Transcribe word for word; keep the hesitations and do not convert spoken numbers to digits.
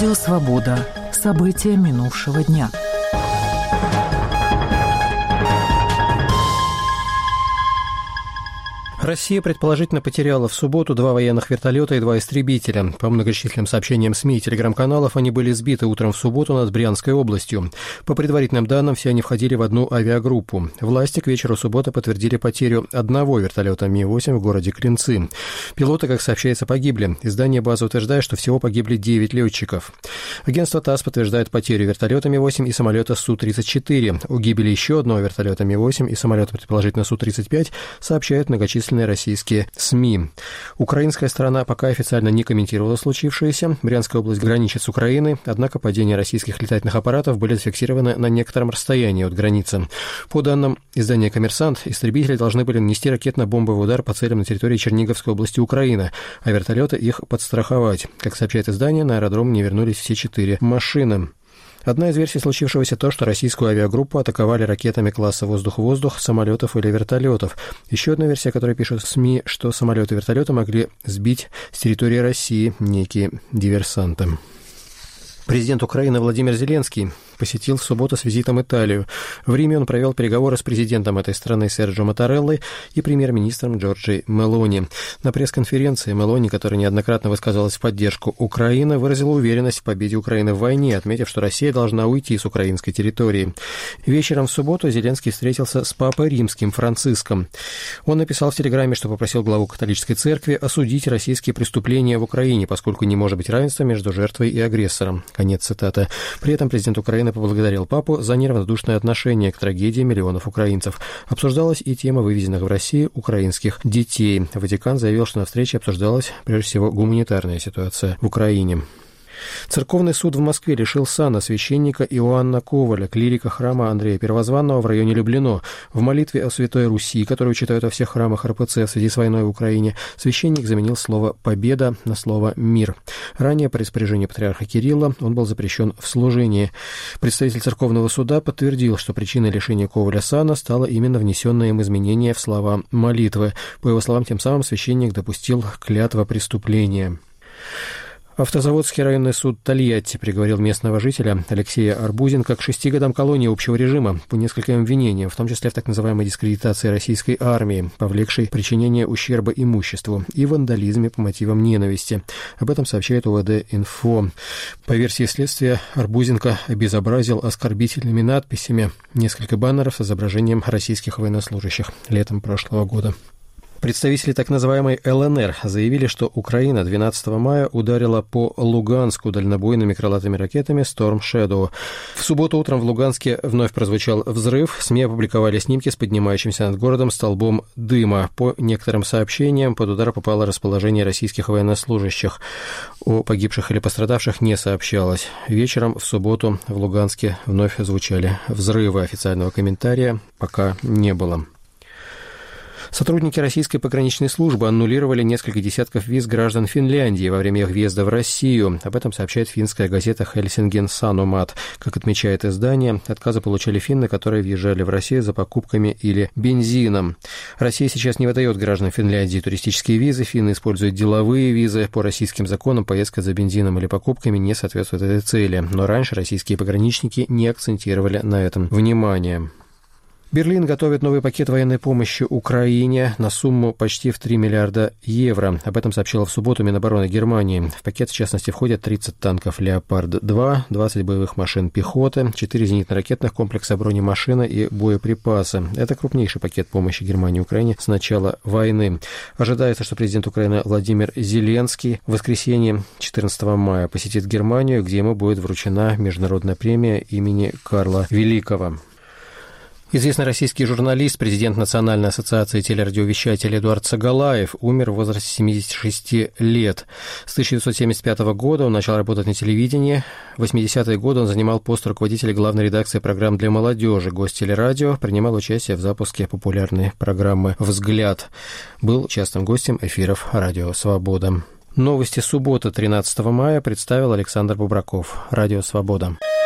Радио «Свобода». События минувшего дня. Россия предположительно потеряла в субботу два военных вертолета и два истребителя. По многочисленным сообщениям СМИ и телеграм-каналов, они были сбиты утром в субботу над Брянской областью. По предварительным данным, все они входили в одну авиагруппу. Власти к вечеру субботы подтвердили потерю одного вертолета Ми восемь в городе Клинцы. Пилоты, как сообщается, погибли. Издание «База» утверждает, что всего погибли девять летчиков. Агентство ТАСС подтверждает потерю вертолета Ми восемь и самолета Су тридцать четыре. О гибели еще одного вертолета Ми восемь и самолета, предположительно, Су тридцать пять, сообщают многочисленные российские СМИ. Украинская сторона пока официально не комментировала случившееся. Брянская область граничит с Украиной, однако падения российских летательных аппаратов были зафиксированы на некотором расстоянии от границы. По данным издания «Коммерсант», истребители должны были нанести ракетно-бомбовый удар по целям на территории Черниговской области Украины, а вертолеты их подстраховать. Как сообщает издание, на аэродром не вернулись все четыре машины. Одна из версий случившегося то, что российскую авиагруппу атаковали ракетами класса «воздух-воздух», самолетов или вертолетов. Еще одна версия, которая пишут СМИ, что самолеты и вертолеты могли сбить с территории России некие диверсанты. Президент Украины Владимир Зеленский посетил в субботу с визитом Италию. В Риме он провел переговоры с президентом этой страны Серджио Маттареллой и премьер-министром Джорджией Мелони. На пресс-конференции Мелони, которая неоднократно высказывалась в поддержку Украины, выразила уверенность в победе Украины в войне, отметив, что Россия должна уйти с украинской территории. Вечером в субботу Зеленский встретился с папой римским Франциском. Он написал в телеграмме, что попросил главу католической церкви осудить российские преступления в Украине, поскольку не может быть равенства между жертвой и агрессором. Конец цитаты. При этом президент Украины поблагодарил папу за неравнодушное отношение к трагедии миллионов украинцев. Обсуждалась и тема вывезенных в Россию украинских детей. Ватикан заявил, что на встрече обсуждалась прежде всего гуманитарная ситуация в Украине. Церковный суд в Москве лишил сана священника Иоанна Коваля, клирика храма Андрея Первозванного в районе Люблино. В молитве о Святой Руси, которую читают во всех храмах эр пэ цэ в связи с войной в Украине, священник заменил слово «победа» на слово «мир». Ранее по распоряжению патриарха Кирилла он был запрещен в служении. Представитель церковного суда подтвердил, что причиной лишения Коваля сана стало именно внесенное им изменение в слова молитвы. По его словам, тем самым священник допустил клятвопреступления. Автозаводский районный суд Тольятти приговорил местного жителя Алексея Арбузенко к шести годам колонии общего режима по нескольким обвинениям, в том числе в так называемой дискредитации российской армии, повлекшей причинение ущерба имуществу, и вандализме по мотивам ненависти. Об этом сообщает о вэ дэ инфо. По версии следствия, Арбузенко обезобразил оскорбительными надписями несколько баннеров с изображением российских военнослужащих летом прошлого года. Представители так называемой эл эн эр заявили, что Украина двенадцатого мая ударила по Луганску дальнобойными крылатыми ракетами Storm Shadow. В субботу утром в Луганске вновь прозвучал взрыв. СМИ опубликовали снимки с поднимающимся над городом столбом дыма. По некоторым сообщениям, под удар попало расположение российских военнослужащих. О погибших или пострадавших не сообщалось. Вечером в субботу в Луганске вновь звучали взрывы. Официального комментария пока не было. Сотрудники российской пограничной службы аннулировали несколько десятков виз граждан Финляндии во время их въезда в Россию. Об этом сообщает финская газета «Helsingin Sanomat». Как отмечает издание, отказы получали финны, которые въезжали в Россию за покупками или бензином. Россия сейчас не выдает гражданам Финляндии туристические визы. Финны используют деловые визы. По российским законам поездка за бензином или покупками не соответствует этой цели. Но раньше российские пограничники не акцентировали на этом внимание. Берлин готовит новый пакет военной помощи Украине на сумму почти в три миллиарда евро. Об этом сообщила в субботу Минобороны Германии. В пакет, в частности, входят тридцать танков «Леопард-два», двадцать боевых машин пехоты, четыре зенитно-ракетных комплекса бронемашины и боеприпасы. Это крупнейший пакет помощи Германии и Украине с начала войны. Ожидается, что президент Украины Владимир Зеленский в воскресенье четырнадцатого мая посетит Германию, где ему будет вручена международная премия имени Карла Великого. Известный российский журналист, президент Национальной ассоциации телерадиовещателей Эдуард Сагалаев умер в возрасте семидесяти шести лет. С тысяча девятьсот семьдесят пятого года он начал работать на телевидении. В восьмидесятые годы он занимал пост руководителя главной редакции программ для молодежи «Гость телерадио», принимал участие в запуске популярной программы «Взгляд». Был частым гостем эфиров «Радио Свобода». Новости субботы, тринадцатого мая, представил Александр Бубраков. «Радио Свобода».